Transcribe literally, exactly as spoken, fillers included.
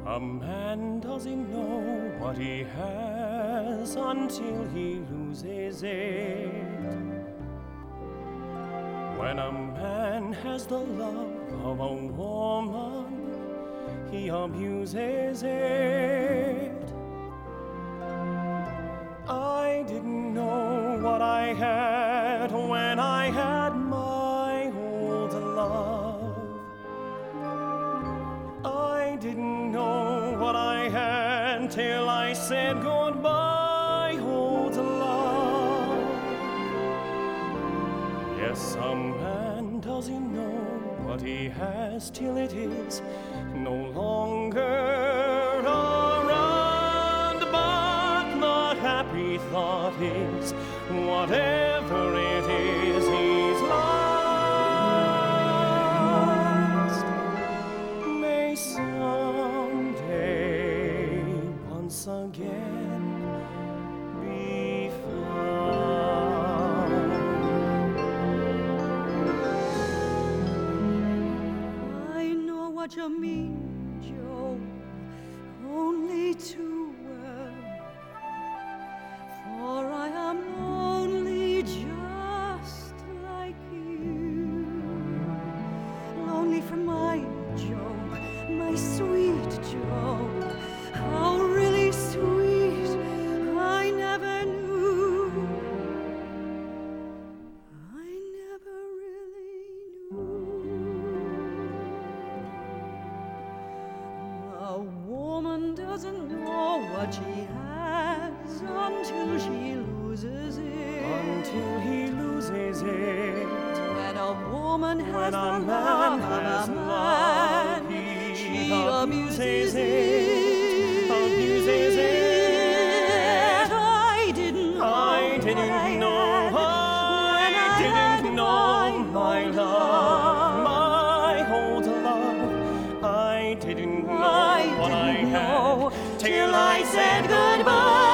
A man doesn't know what he has until he loses it. When a man has the love of a woman, he abuses it. I didn't know what I had when I had my old love. I didn't know what I had till I said goodbye, old love. Yes, a man doesn't know what he has till it is no longer around. But the happy thought is, whatever it is, he's lost. May someday once again be found. I know what you mean, Joe, only too well. For I am lonely just like you. Lonely for my Joe, my sweet Joe. How really sweet, I never knew. I never really knew. A woman doesn't know what she has until she loses it. Until he loses it. When a woman has When the a man love has of a love, man, he she abuses abuses it, it. abuses it. I didn't know. I didn't what I know. had when I didn't had know my old love, my old love. I didn't know I what I didn't had know till I said goodbye.